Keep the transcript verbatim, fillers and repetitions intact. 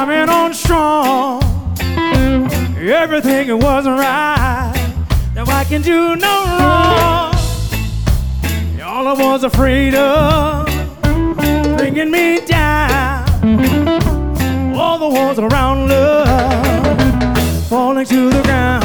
coming on strong. Everything wasn't right. Now I can do no wrong. All I was afraid of, bringing me down. All the walls around love falling to the ground.